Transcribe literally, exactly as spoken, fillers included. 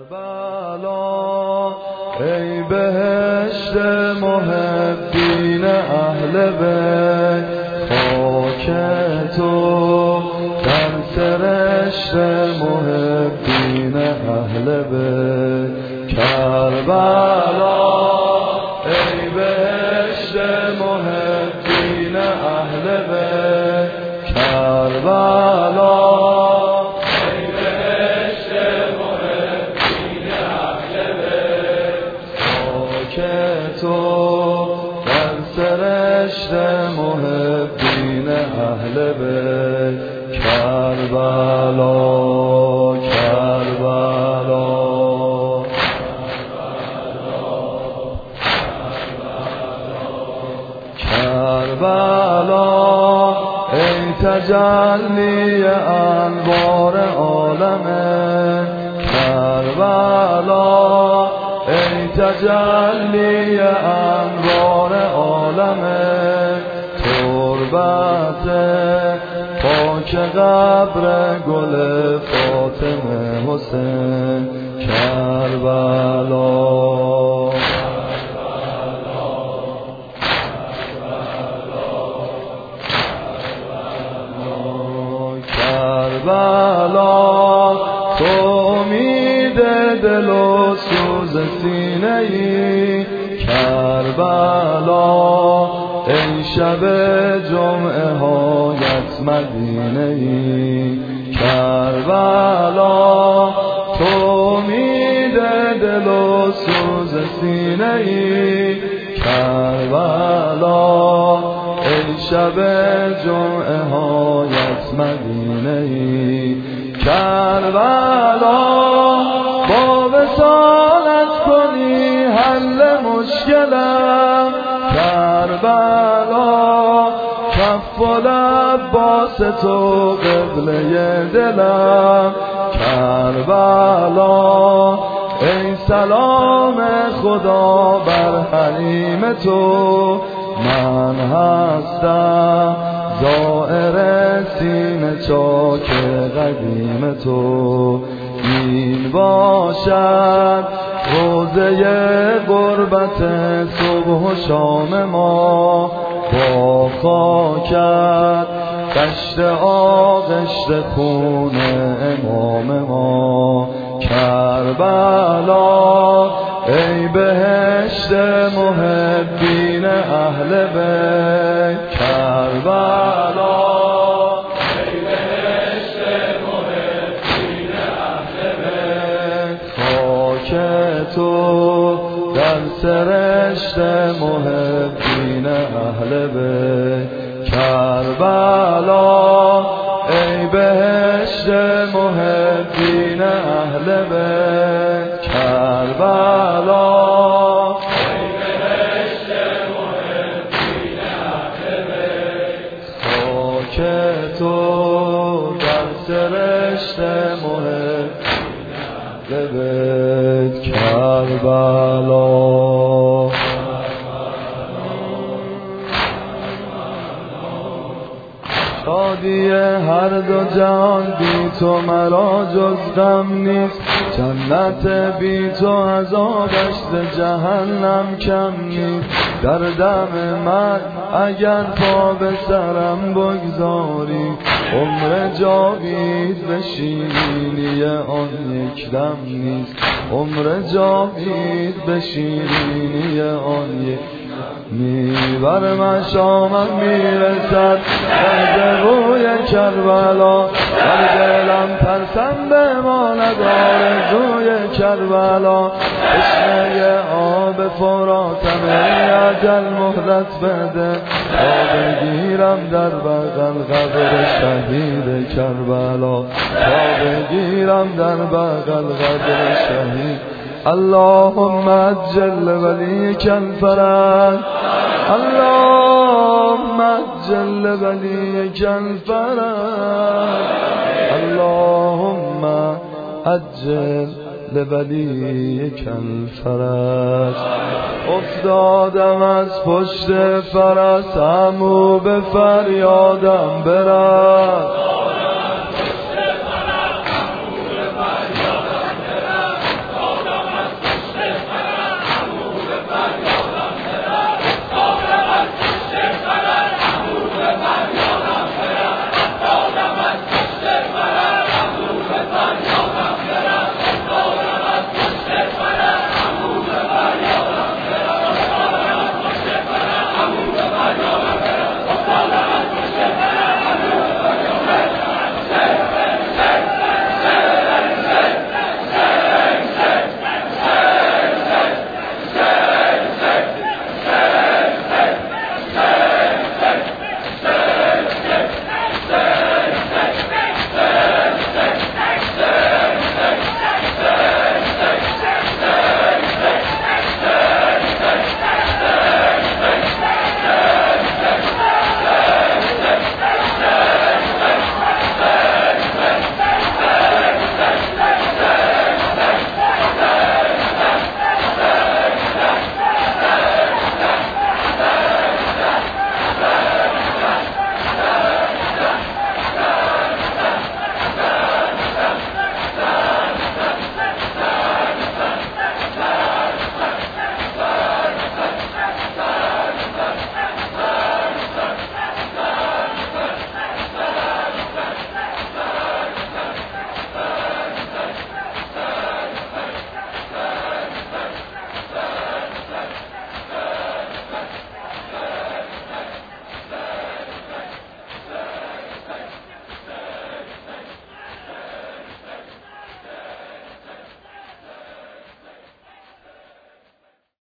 کربلا ای بهشت محبین اهل بیت، خاک تو در سرشت محبین اهل بیت. کربلا ای بهشت محبین اهل بیت، کربلا تو در سرشت محبین اهل بیت. کربلا کربلا کربلا ای تجلی انوار عالمه، کربلا ای تجلی انوار عالمه، تربت پاک قبر گل فاطمه حسین. کربلا کربلا تو امید دل و سوز سینه ای، کربلا ای شب جمعه هایت مدینه ای، کربلا تو امید دل و سوز سینه ای، کربلا ای شب جمعه هایت مدینه ای. کربلا با وصالت کنی حل مشکلم، کربلا کف و لب باس تو قبله دلم، کربلا ای سلام خدا بر حریم تو، من هستم زائر سینه چاک قدیم تو. این باشد روزه غربت صبح و شام ما، با خاکت دشت آغشت خون امام ما. کربلا ای بهشت محبین اهل بیت، کربلا ای بهشت محبین اهل بیت، خاک تو در سرشت محبین اهل بیت. کربلا ای بهشت محبین اهل بیت، کربلا ای بهشت محبین اهل بیت، خاک تو در سرشت محبین اهل بیت. کربلا شادی هر دو جهان بی تو مرا جز غم نیست، جنت بی تو عذابش ز جهنم کم نیست. در دم من اگر پا به سرم بگذاری، عمر جاوید به شیرینی آن یک دم نیست، عمر جاوید به شیرینی آن یک میبر مشامم میرسد درد روی کربلا، در دلم ترسم بماند آرزوی کربلا. تشنه آب فراتم ای اجل مهلت بده، تا بگیرم در بغل قبر شهید کربلا، تا بگیرم در بغل قبر شهید. اللهم عجل ولیک الفرج، اللهم عجل ولیک الفرج، اللهم عجل ولیک الفرج. افتادم از پشت فرس، عمو به فریادم برس،